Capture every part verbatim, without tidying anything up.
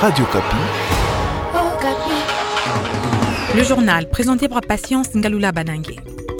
Radio Kapi. Le journal présenté par Patience Ngalula Banange.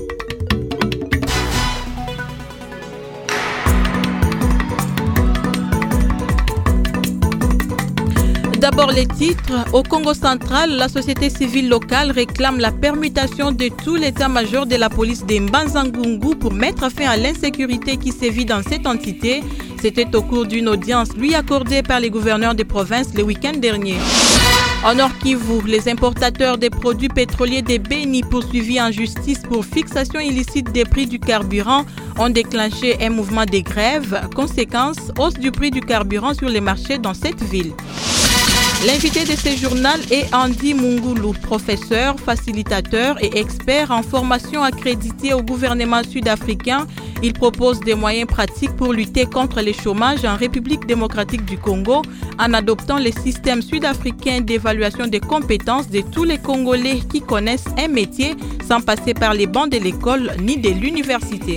D'abord les titres. Au Congo central, la société civile locale réclame la permutation de tout l'état-major de la police de Mbanza-Ngungu pour mettre fin à l'insécurité qui sévit dans cette entité. C'était au cours d'une audience lui accordée par les gouverneurs des provinces le week-end dernier. En Nord-Kivu, les importateurs des produits pétroliers des Béni poursuivis en justice pour fixation illicite des prix du carburant ont déclenché un mouvement de grève. Conséquence, hausse du prix du carburant sur les marchés dans cette ville. L'invité de ce journal est Andy Mungulu, professeur, facilitateur et expert en formation accrédité au gouvernement sud-africain. Il propose des moyens pratiques pour lutter contre le chômage en République démocratique du Congo en adoptant le système sud-africain d'évaluation des compétences de tous les Congolais qui connaissent un métier sans passer par les bancs de l'école ni de l'université.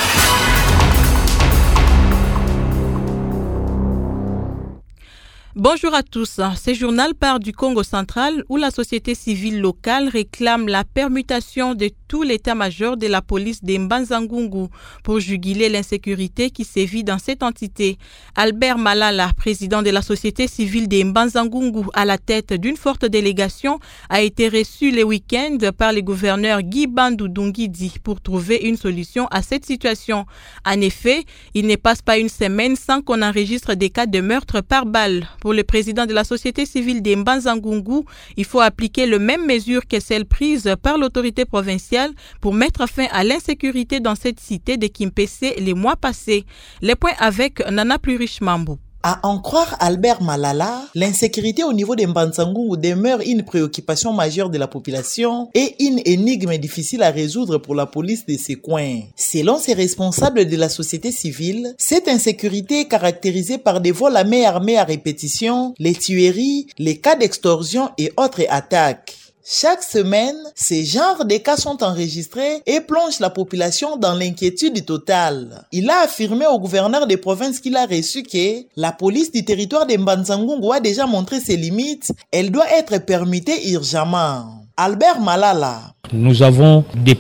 Bonjour à tous. Ce journal part du Congo central où la société civile locale réclame la permutation de tout l'état-major de la police de Mbanza-Ngungu pour juguler l'insécurité qui sévit dans cette entité. Albert Malala, président de la société civile de Mbanza-Ngungu à la tête d'une forte délégation, a été reçu le week-end par le gouverneur Guy Bandou Dungidi pour trouver une solution à cette situation. En effet, il ne passe pas une semaine sans qu'on enregistre des cas de meurtre par balle. Pour le président de la société civile de Mbanza-Ngungu, il faut appliquer les mêmes mesures que celles prises par l'autorité provinciale pour mettre fin à l'insécurité dans cette cité de Kimpese les mois passés. Les points avec Nana Plurish Mambou. À en croire Albert Malala, l'insécurité au niveau de Mbanza-Ngungu demeure une préoccupation majeure de la population et une énigme difficile à résoudre pour la police de ces coins. Selon ces responsables de la société civile, cette insécurité est caractérisée par des vols à main armée à répétition, les tueries, les cas d'extorsion et autres attaques. Chaque semaine, ces genres de cas sont enregistrés et plongent la population dans l'inquiétude totale. Il a affirmé au gouverneur des provinces qu'il a reçu que la police du territoire de Mbanza-Ngungu a déjà montré ses limites. Elle doit être permutée urgemment. Albert Malala. Nous avons des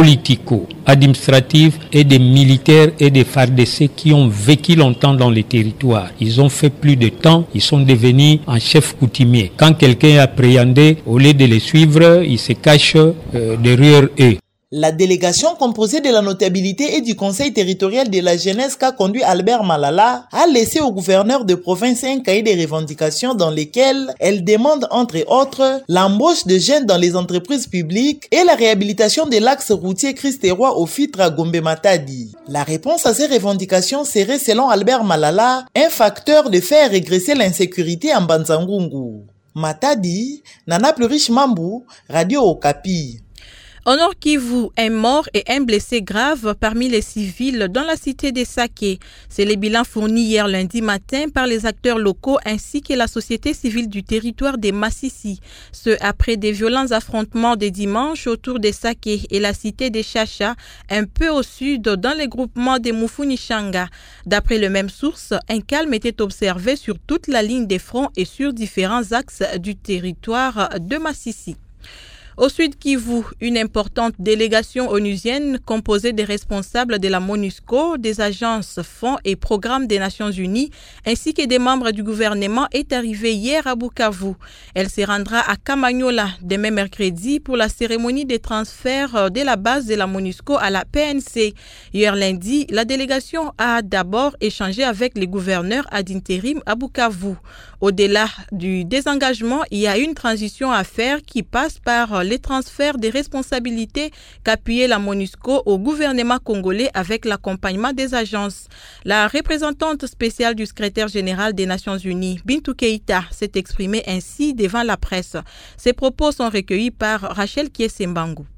politico-administratifs et des militaires et des F A R D C qui ont vécu longtemps dans les territoires. Ils ont fait plus de temps, ils sont devenus un chef coutumier. Quand quelqu'un est appréhendé, au lieu de les suivre, il se cache euh, derrière eux. La délégation composée de la notabilité et du conseil territorial de la jeunesse qu'a conduit Albert Malala a laissé au gouverneur de province un cahier de revendications dans lesquelles elle demande entre autres l'embauche de jeunes dans les entreprises publiques et la réhabilitation de l'axe routier Christ-Roi au Fitra Gombe-Matadi. La réponse à ces revendications serait selon Albert Malala un facteur de faire régresser l'insécurité en Mbanza-Ngungu. Matadi, Nana Plurish Mambou, Radio Okapi. Au Nord Kivu, un mort et un blessé grave parmi les civils dans la cité de Saké. C'est le bilan fourni hier lundi matin par les acteurs locaux ainsi que la société civile du territoire des Massissi. Ce après des violents affrontements de dimanche autour de Saké et la cité de Chacha, un peu au sud dans les groupements de Mufunishanga. D'après les mêmes sources, un calme était observé sur toute la ligne des fronts et sur différents axes du territoire de Massissi. Au Sud Kivu, une importante délégation onusienne composée des responsables de la MONUSCO, des agences, fonds et programmes des Nations Unies, ainsi que des membres du gouvernement est arrivée hier à Bukavu. Elle se rendra à Kamanyola demain mercredi pour la cérémonie de transfert de la base de la MONUSCO à la P N C. Hier lundi, la délégation a d'abord échangé avec les gouverneurs ad intérim à Bukavu. Au-delà du désengagement, il y a une transition à faire qui passe par les transferts des responsabilités qu'appuyait la MONUSCO au gouvernement congolais avec l'accompagnement des agences. La représentante spéciale du secrétaire général des Nations Unies, Bintou Keïta, s'est exprimée ainsi devant la presse. Ses propos sont recueillis par Rachel Kiesembangu.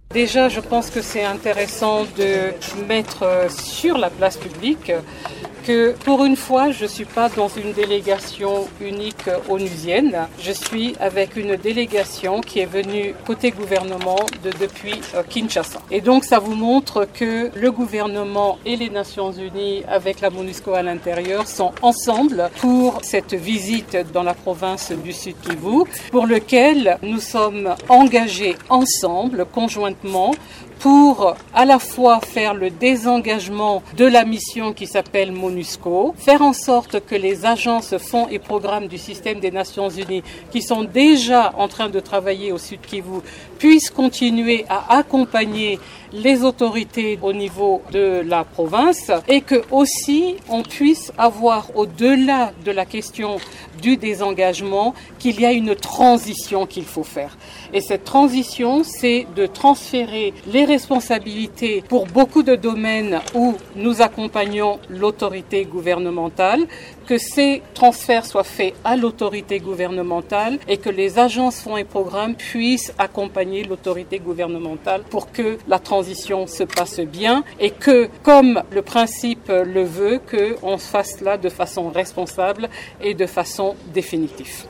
Déjà, je pense que c'est intéressant de mettre sur la place publique que pour une fois, je ne suis pas dans une délégation unique onusienne. Je suis avec une délégation qui est venue côté gouvernement de, depuis euh, Kinshasa. Et donc, ça vous montre que le gouvernement et les Nations Unies, avec la MONUSCO à l'intérieur, sont ensemble pour cette visite dans la province du Sud-Kivu, pour lequel nous sommes engagés ensemble, conjointement, pour à la fois faire le désengagement de la mission qui s'appelle MONUSCO, faire en sorte que les agences, fonds et programmes du système des Nations Unies qui sont déjà en train de travailler au Sud-Kivu puissent continuer à accompagner les autorités au niveau de la province et que aussi on puisse avoir au-delà de la question du désengagement qu'il y a une transition qu'il faut faire. Et cette transition, c'est de transférer les responsabilités pour beaucoup de domaines où nous accompagnons l'autorité gouvernementale, que ces transferts soient faits à l'autorité gouvernementale et que les agences, fonds et programmes puissent accompagner l'autorité gouvernementale pour que la transition se passe bien et que, comme le principe le veut, qu'on fasse cela de façon responsable et de façon définitive.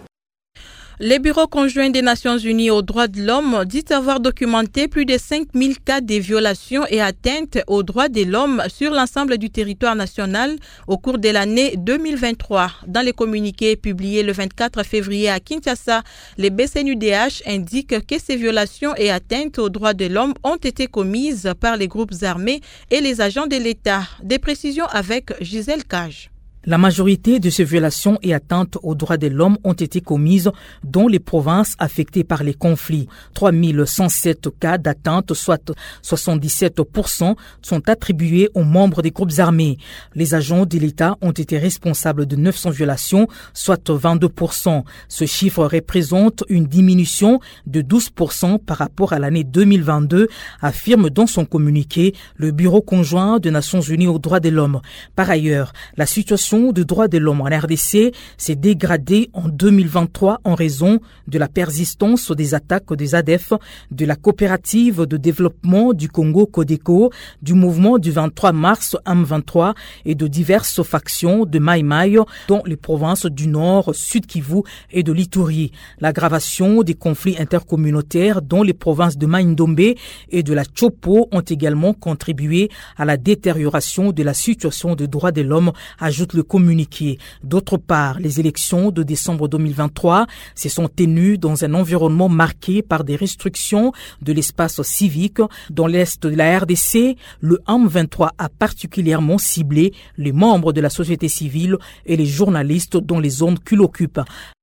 Le Bureau conjoint des Nations Unies aux droits de l'homme dit avoir documenté plus de cinq mille cas de violations et atteintes aux droits de l'homme sur l'ensemble du territoire national au cours de l'année deux mille vingt-trois. Dans les communiqués publiés le vingt-quatre février à Kinshasa, les B C N U D H indiquent que ces violations et atteintes aux droits de l'homme ont été commises par les groupes armés et les agents de l'État. Des précisions avec Gisèle Cage. La majorité de ces violations et atteintes aux droits de l'homme ont été commises dans les provinces affectées par les conflits. trois mille cent sept cas d'atteinte, soit soixante-dix-sept pour cent, sont attribués aux membres des groupes armés. Les agents de l'État ont été responsables de neuf cents violations, soit vingt-deux pour cent. Ce chiffre représente une diminution de douze pour cent par rapport à l'année deux mille vingt-deux, affirme dans son communiqué le Bureau conjoint des Nations Unies aux droits de l'homme. Par ailleurs, la situation de droits de l'homme en R D C s'est dégradée en deux mille vingt-trois en raison de la persistance des attaques des A D F, de la coopérative de développement du Congo Codeco, du mouvement du vingt-trois mars M vingt-trois et de diverses factions de Mai Mai dans les provinces du Nord, Sud-Kivu et de l'Ituri. L'aggravation des conflits intercommunautaires dans les provinces de Mai-Ndombe et de la Chopo ont également contribué à la détérioration de la situation des droits de l'homme, ajoute le communiqué. D'autre part, les élections de décembre deux mille vingt-trois se sont tenues dans un environnement marqué par des restrictions de l'espace civique. Dans l'est de la R D C, le M vingt-trois a particulièrement ciblé les membres de la société civile et les journalistes dans les zones qu'il occupe.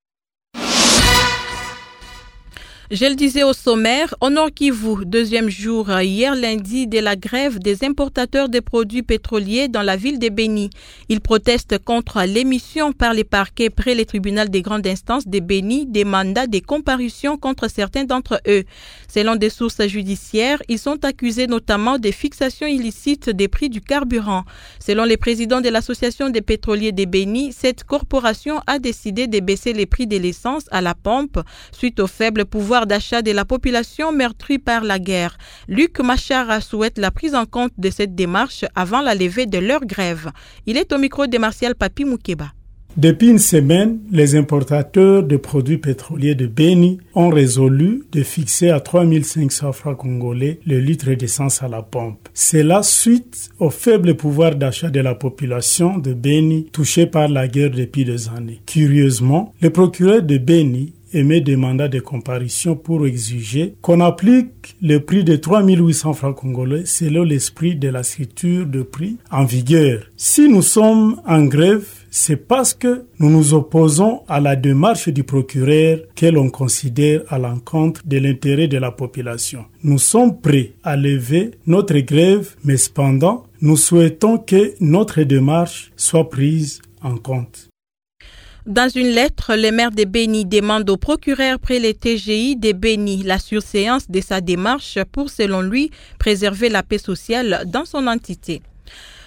Je le disais au sommaire, au Nord Kivu, deuxième jour hier lundi de la grève des importateurs de produits pétroliers dans la ville de Beni. Ils protestent contre l'émission par les parquets près les tribunaux des grandes instances de Beni des mandats de comparution contre certains d'entre eux. Selon des sources judiciaires, ils sont accusés notamment de fixation illicite des prix du carburant. Selon les présidents de l'association des pétroliers de Beni, cette corporation a décidé de baisser les prix de l'essence à la pompe suite au faible pouvoir d'achat de la population meurtrie par la guerre. Luc Machara souhaite la prise en compte de cette démarche avant la levée de leur grève. Il est au micro de Martial Papi Moukeba. Depuis une semaine, les importateurs de produits pétroliers de Beni ont résolu de fixer à trois mille cinq cents francs congolais le litre d'essence à la pompe. C'est la suite au faible pouvoir d'achat de la population de Beni touchée par la guerre depuis deux années. Curieusement, le procureur de Beni émet des mandats de comparution pour exiger qu'on applique le prix de trois mille huit cents francs congolais selon l'esprit de la structure de prix en vigueur. Si nous sommes en grève, c'est parce que nous nous opposons à la démarche du procureur que l'on considère à l'encontre de l'intérêt de la population. Nous sommes prêts à lever notre grève, mais cependant, nous souhaitons que notre démarche soit prise en compte. Dans une lettre, le maire de Beni demande au procureur près les T G I de Beni la surséance de sa démarche pour, selon lui, préserver la paix sociale dans son entité.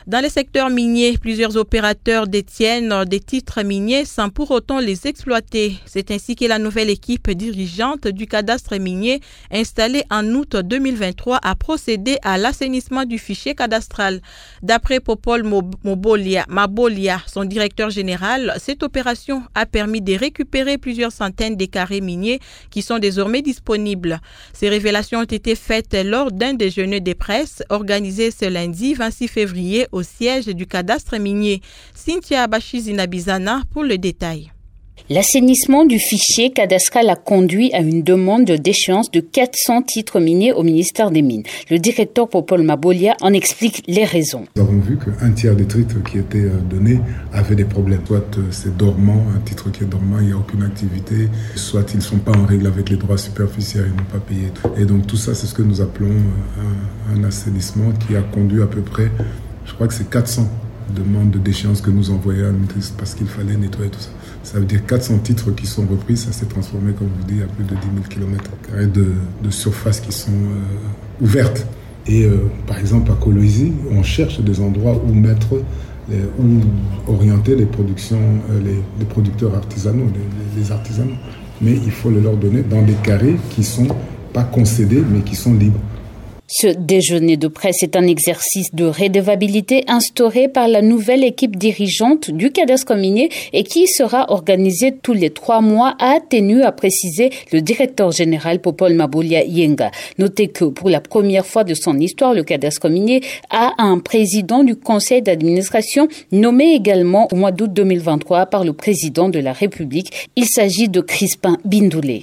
Dans les secteurs miniers, plusieurs opérateurs détiennent des titres miniers sans pour autant les exploiter. C'est ainsi que la nouvelle équipe dirigeante du cadastre minier installée en août deux mille vingt-trois a procédé à l'assainissement du fichier cadastral. D'après Popol Mabolia, Mabolia, son directeur général, cette opération a permis de récupérer plusieurs centaines de carrés miniers qui sont désormais disponibles. Ces révélations ont été faites lors d'un déjeuner de presse organisé ce lundi vingt-six février au siège du cadastre minier. Cynthia Abachi-Zinabizana pour le détail. L'assainissement du fichier cadastral a conduit à une demande d'échéance de quatre cents titres miniers au ministère des Mines. Le directeur Popol Mabolia en explique les raisons. Nous avons vu qu'un tiers des titres qui étaient donnés avaient des problèmes. Soit c'est dormant, un titre qui est dormant, il n'y a aucune activité, soit ils ne sont pas en règle avec les droits superficiels, ils n'ont pas payé. Et donc tout ça, c'est ce que nous appelons un, un assainissement qui a conduit à peu près, je crois que c'est quatre cents demandes d'échéance que nous envoyons à la maîtrise parce qu'il fallait nettoyer tout ça. Ça veut dire quatre cents titres qui sont repris, ça s'est transformé, comme vous dites, à plus de dix mille kilomètres carrés de, de surface qui sont euh, ouvertes. Et euh, par exemple, à Kolwezi, on cherche des endroits où mettre, les, où orienter les productions, euh, les, les producteurs artisanaux, les, les artisanaux. Mais il faut le leur donner dans des carrés qui ne sont pas concédés, mais qui sont libres. Ce déjeuner de presse est un exercice de redevabilité instauré par la nouvelle équipe dirigeante du cadastre minier et qui sera organisé tous les trois mois, a tenu à préciser le directeur général Popol Mabolia Yenga. Notez que pour la première fois de son histoire, le cadastre minier a un président du conseil d'administration nommé également au mois d'août deux mille vingt-trois par le président de la République. Il s'agit de Crispin Bindoulé.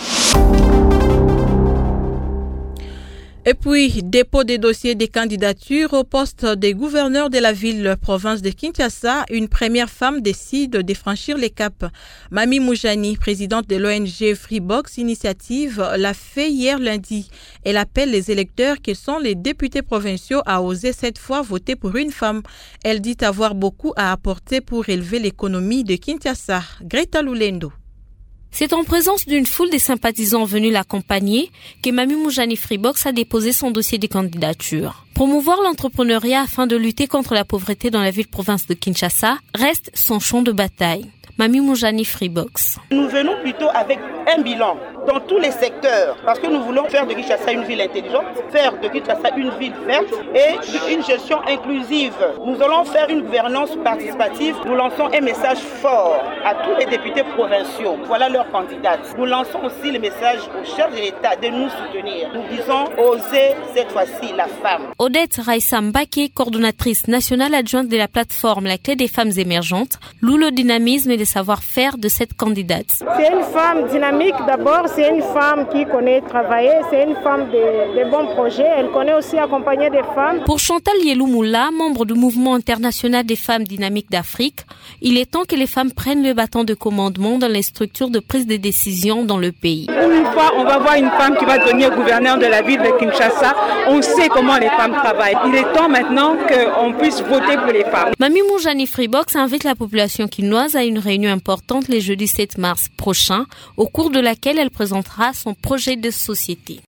Et puis, dépôt des dossiers des candidatures au poste des gouverneurs de la ville-province de Kinshasa, une première femme décide de franchir les caps. Mami Moujani, présidente de l'O N G Freebox Initiative, l'a fait hier lundi. Elle appelle les électeurs qui sont les députés provinciaux à oser cette fois voter pour une femme. Elle dit avoir beaucoup à apporter pour élever l'économie de Kinshasa. Greta Lulendo. C'est en présence d'une foule de sympathisants venus l'accompagner que Mami Moujani Freebox a déposé son dossier de candidature. Promouvoir l'entrepreneuriat afin de lutter contre la pauvreté dans la ville-province de Kinshasa reste son champ de bataille. Mami Moujani Freebox. Nous venons plutôt avec un bilan dans tous les secteurs parce que nous voulons faire de Kinshasa une ville intelligente, faire de Kinshasa une ville verte et une gestion inclusive. Nous allons faire une gouvernance participative. Nous lançons un message fort à tous les députés provinciaux. Voilà leurs candidats. Nous lançons aussi le message aux chefs de l'État de nous soutenir. Nous disons oser cette fois-ci la femme. Odette Raissa Mbake, coordonnatrice nationale adjointe de la plateforme La Clé des femmes émergentes, loue le dynamisme et le savoir-faire de cette candidate. C'est une femme dynamique d'abord, c'est une femme qui connaît travailler, c'est une femme de, de bons projets, elle connaît aussi accompagner des femmes. Pour Chantal Yeloumoula, membre du mouvement international des femmes dynamiques d'Afrique, il est temps que les femmes prennent le bâton de commandement dans les structures de prise de décision dans le pays. Une fois, on va voir une femme qui va devenir gouverneur de la ville de Kinshasa, on sait comment les femmes travaillent. Il est temps maintenant qu'on puisse voter pour les femmes. Mami Moujani Freebox invite la population quinoise à une réunion importante le jeudi sept mars prochain, au cours de laquelle elle présentera son projet de société.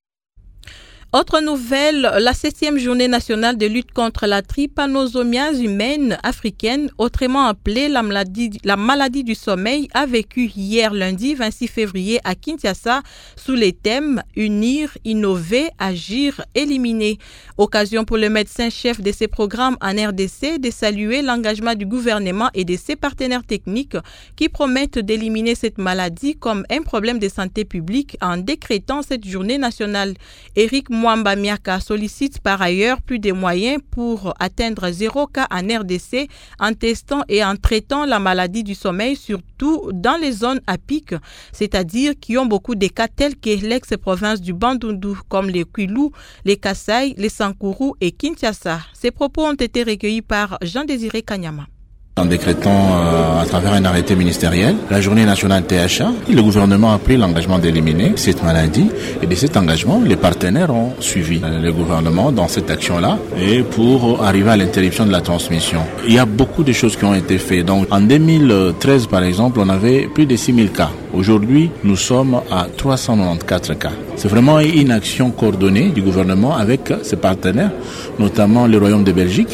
Autre nouvelle, la septième journée nationale de lutte contre la trypanosomiase humaine africaine, autrement appelée la maladie, la maladie du sommeil, a vécu hier lundi vingt-six février à Kinshasa sous les thèmes « Unir, innover, agir, éliminer ». Occasion pour le médecin-chef de ces programmes en R D C de saluer l'engagement du gouvernement et de ses partenaires techniques qui promettent d'éliminer cette maladie comme un problème de santé publique en décrétant cette journée nationale. Éric Mwamba Miaka sollicite par ailleurs plus de moyens pour atteindre zéro cas en R D C en testant et en traitant la maladie du sommeil, surtout dans les zones à pic, c'est-à-dire qui ont beaucoup de cas tels que l'ex-province du Bandundu, comme les Kwilu, les Kasaï, les Sankuru et Kinshasa. Ces propos ont été recueillis par Jean-Désiré Kanyama. En décrétant euh, à travers un arrêté ministériel la journée nationale T H A, le gouvernement a pris l'engagement d'éliminer cette maladie et de cet engagement, les partenaires ont suivi le gouvernement dans cette action-là et pour arriver à l'interruption de la transmission. Il y a beaucoup de choses qui ont été faites. Donc en deux mille treize par exemple, on avait plus de six mille cas. Aujourd'hui, nous sommes à trois cent quatre-vingt-quatorze cas. C'est vraiment une action coordonnée du gouvernement avec ses partenaires, notamment le Royaume de Belgique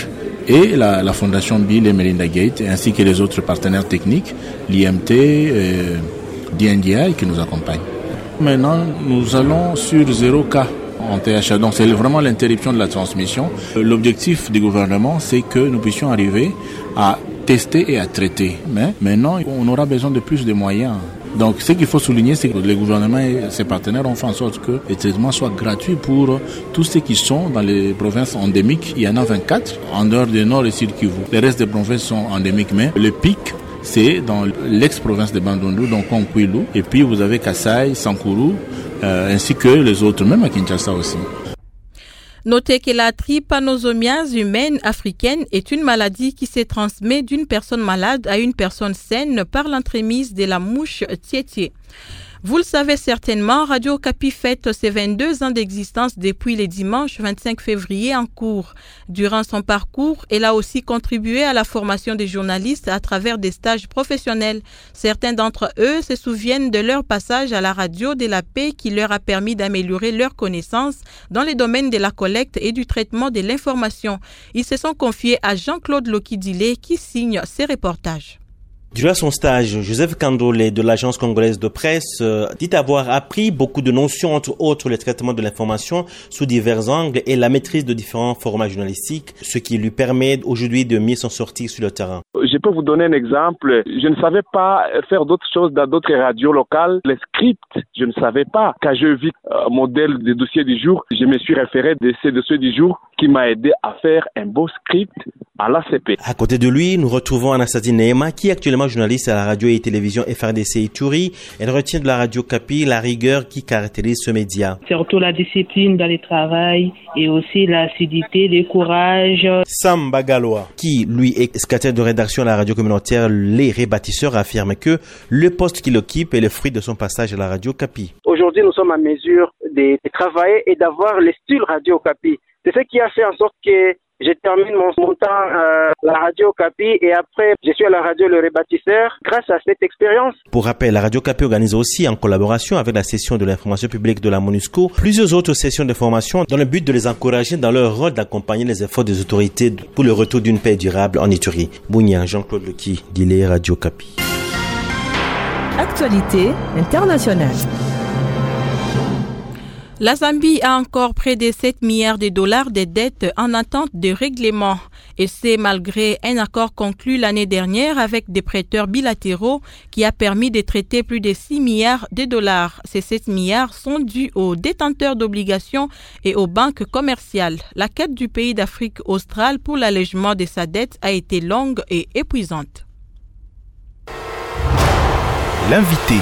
et la, la Fondation Bill et Melinda Gates, ainsi que les autres partenaires techniques, l'I M T, euh, D N D I qui nous accompagnent. Maintenant, nous allons sur zéro cas en T H A, donc c'est vraiment l'interruption de la transmission. L'objectif du gouvernement, c'est que nous puissions arriver à tester et à traiter. Mais maintenant, on aura besoin de plus de moyens. Donc, ce qu'il faut souligner, c'est que le gouvernement et ses partenaires ont fait en sorte que les traitements soient gratuits pour tous ceux qui sont dans les provinces endémiques. Il y en a vingt-quatre, en dehors du Nord et Sud Kivu. Les restes des provinces sont endémiques, mais le pic, c'est dans l'ex-province de Bandundu, donc Konkwilu. Et puis, vous avez Kasai, Sankuru, euh, ainsi que les autres, même à Kinshasa aussi. Notez que la trypanosomiase humaine africaine est une maladie qui se transmet d'une personne malade à une personne saine par l'entremise de la mouche tiétié. Vous le savez certainement, Radio Okapi fête ses vingt-deux ans d'existence depuis le dimanche vingt-cinq février en cours. Durant son parcours, elle a aussi contribué à la formation des journalistes à travers des stages professionnels. Certains d'entre eux se souviennent de leur passage à la radio de la paix qui leur a permis d'améliorer leurs connaissances dans les domaines de la collecte et du traitement de l'information. Ils se sont confiés à Jean-Claude Lokidile qui signe ces reportages. Durant son stage, Joseph Kandole de l'agence congolaise de presse euh, dit avoir appris beaucoup de notions, entre autres le traitement de l'information sous divers angles et la maîtrise de différents formats journalistiques, ce qui lui permet aujourd'hui de mieux s'en sortir sur le terrain. Je peux vous donner un exemple. Je ne savais pas faire d'autres choses dans d'autres radios locales. Les scripts, je ne savais pas. Quand je vis un modèle de dossier du jour, je me suis référé de ces dossiers du jour qui m'a aidé à faire un beau script à l'A C P. À côté de lui, nous retrouvons Anastasie Neema, qui est actuellement journaliste à la radio et télévision F R D C Ituri. Elle retient de la Radio Okapi la rigueur qui caractérise ce média. Surtout la discipline dans le travail et aussi l'assiduité, le courage. Sam Bagaloa, qui lui est secrétaire de rédaction à la radio communautaire Les Rebâtisseurs, affirme que le poste qu'il occupe est le fruit de son passage à la Radio Okapi. Aujourd'hui, nous sommes en mesure de travailler et d'avoir le style Radio Okapi. C'est ce qui a fait en sorte que je termine mon, mon temps à la Radio Okapi et après je suis à la radio Le Rebâtisseur grâce à cette expérience. Pour rappel, la Radio Okapi organise aussi en collaboration avec la session de l'information publique de la MONUSCO plusieurs autres sessions de formation dans le but de les encourager dans leur rôle d'accompagner les efforts des autorités pour le retour d'une paix durable en Ituri. Bounia, Jean-Claude Lequi, Dile, Radio Okapi. Actualité internationale. La Zambie a encore près de sept milliards de dollars de dettes en attente de règlement. Et c'est malgré un accord conclu l'année dernière avec des prêteurs bilatéraux qui a permis de traiter plus de six milliards de dollars. Ces sept milliards sont dus aux détenteurs d'obligations et aux banques commerciales. La quête du pays d'Afrique australe pour l'allègement de sa dette a été longue et épuisante. L'invité.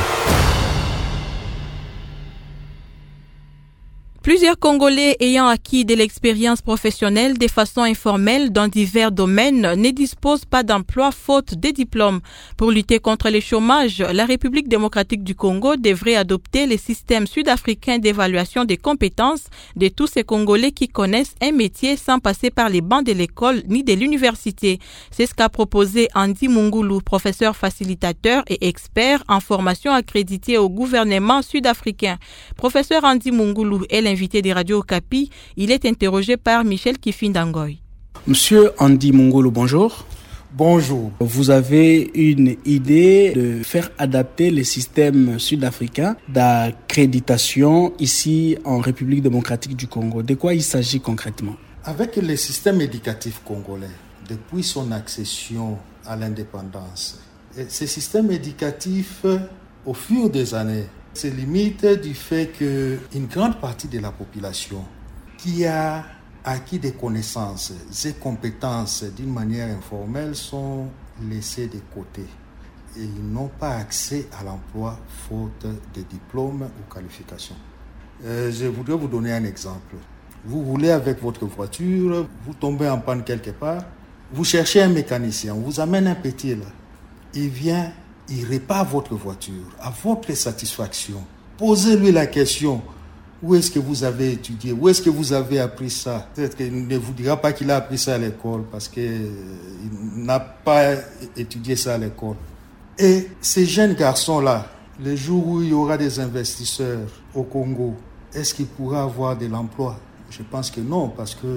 Plusieurs Congolais ayant acquis de l'expérience professionnelle de façon informelle dans divers domaines ne disposent pas d'emploi faute de diplômes. Pour lutter contre le chômage, la République démocratique du Congo devrait adopter le système sud-africain d'évaluation des compétences de tous ces Congolais qui connaissent un métier sans passer par les bancs de l'école ni de l'université. C'est ce qu'a proposé Andy Mungulu, professeur facilitateur et expert en formation accrédité au gouvernement sud-africain. Professeur Andy Mungulu est l'invité des Radio Okapi. Il est interrogé par Michel Kifindangoy. Monsieur Andy Mungulu, bonjour. Bonjour. Vous avez une idée de faire adapter le système sud-africain d'accréditation ici en République démocratique du Congo. De quoi il s'agit concrètement? Avec le système éducatif congolais, depuis son accession à l'indépendance, ce système éducatif, au fur des années, se limite du fait qu'une grande partie de la population qui a acquis des connaissances et compétences d'une manière informelle sont laissés de côté et ils n'ont pas accès à l'emploi faute de diplômes ou qualifications. Euh, je voudrais vous donner un exemple. Vous roulez avec votre voiture, vous tombez en panne quelque part, vous cherchez un mécanicien, on vous amène un petit là, il vient, il répare votre voiture à votre satisfaction. Posez-lui la question, où est-ce que vous avez étudié, où est-ce que vous avez appris ça? Peut-être qu'il ne vous dira pas qu'il a appris ça à l'école parce qu'il n'a pas étudié ça à l'école. Et ces jeunes garçons-là, le jour où il y aura des investisseurs au Congo, est-ce qu'ils pourraient avoir de l'emploi? Je pense que non, parce que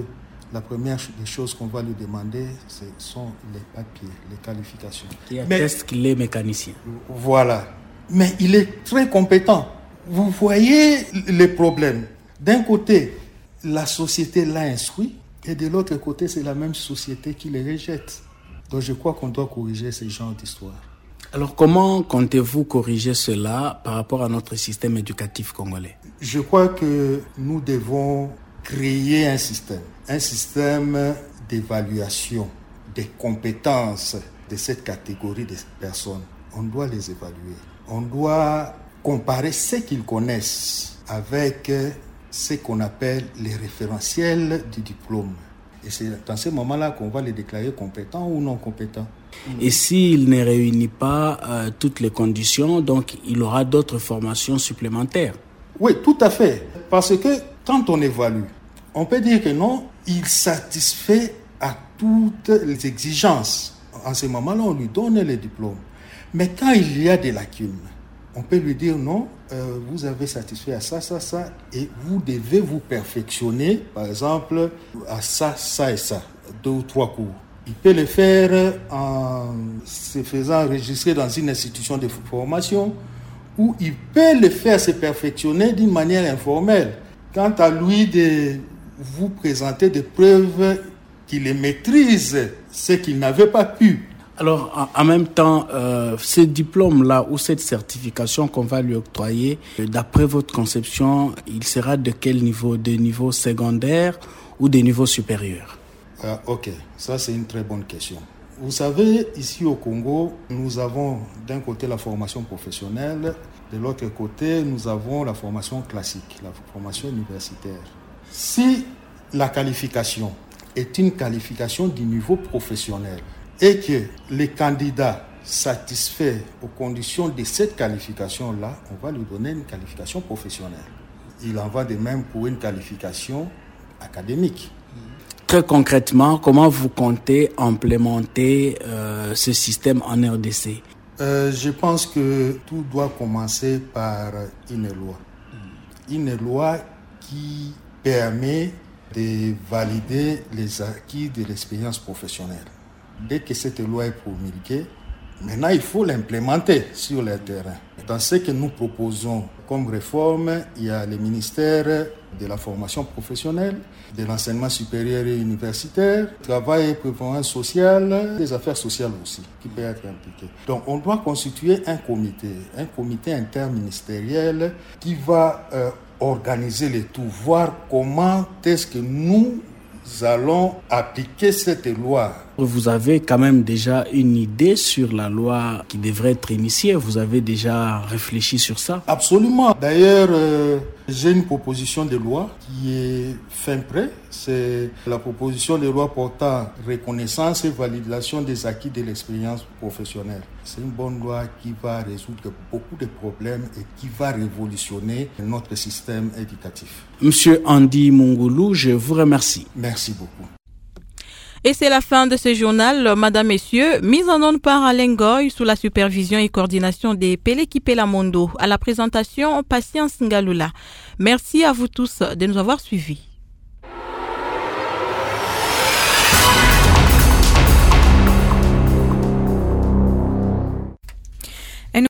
la première des choses qu'on va lui demander, ce sont les papiers, les qualifications. Qui atteste qu'il est mécanicien. Voilà. Mais il est très compétent. Vous voyez les problèmes. D'un côté, la société l'a instruit, et de l'autre côté, c'est la même société qui les rejette. Donc je crois qu'on doit corriger ce genre d'histoire. Alors comment comptez-vous corriger cela par rapport à notre système éducatif congolais? Je crois que nous devons créer un système, un système d'évaluation des compétences de cette catégorie de personnes. On doit les évaluer. On doit comparer ce qu'ils connaissent avec ce qu'on appelle les référentiels du diplôme. Et c'est dans ce moment-là qu'on va les déclarer compétents ou non compétents. Et s'il ne réunit pas euh, toutes les conditions, donc il aura d'autres formations supplémentaires. Oui, tout à fait. Parce que quand on évalue, on peut dire que non, il satisfait à toutes les exigences. En ce moment-là, on lui donne les diplômes. Mais quand il y a des lacunes, on peut lui dire non, euh, vous avez satisfait à ça, ça, ça, et vous devez vous perfectionner, par exemple, à ça, ça et ça, deux ou trois cours. Il peut le faire en se faisant enregistrer dans une institution de formation, ou il peut le faire se perfectionner d'une manière informelle. Quant à lui de vous présenter des preuves qu'il les maîtrise, ce qu'il n'avait pas pu. Alors, en même temps, euh, ce diplôme-là ou cette certification qu'on va lui octroyer, d'après votre conception, il sera de quel niveau? De niveau secondaire ou de niveau supérieur? Ah, ok, ça c'est une très bonne question. Vous savez, ici au Congo, nous avons d'un côté la formation professionnelle, de l'autre côté, nous avons la formation classique, la formation universitaire. Si la qualification est une qualification du niveau professionnel et que les candidats satisfaits aux conditions de cette qualification-là, on va lui donner une qualification professionnelle. Il en va de même pour une qualification académique. Très concrètement, comment vous comptez implémenter euh, ce système en R D C? euh, Je pense que tout doit commencer par une loi. Une loi qui permet de valider les acquis de l'expérience professionnelle. Dès que cette loi est promulguée, maintenant il faut l'implémenter sur le terrain. Dans ce que nous proposons comme réforme, il y a le ministère de la formation professionnelle, de l'enseignement supérieur et universitaire, travail et prévoyance sociale, des affaires sociales aussi, qui peuvent être impliquées. Donc on doit constituer un comité, un comité interministériel qui va euh, organiser le tout, voir comment est-ce que nous allons appliquer cette loi. Vous avez quand même déjà une idée sur la loi qui devrait être initiée. Vous avez déjà réfléchi sur ça? Absolument. D'ailleurs, euh, j'ai une proposition de loi qui est fin prêt. C'est la proposition de loi portant reconnaissance et validation des acquis de l'expérience professionnelle. C'est une bonne loi qui va résoudre beaucoup de problèmes et qui va révolutionner notre système éducatif. Monsieur Andy Mungoulou, je vous remercie. Merci beaucoup. Et c'est la fin de ce journal, Madame, Messieurs, mise en onde par Alain Goy sous la supervision et coordination des Peleki Pelamondo. À la présentation, Patience Ngalula. Merci à vous tous de nous avoir suivis.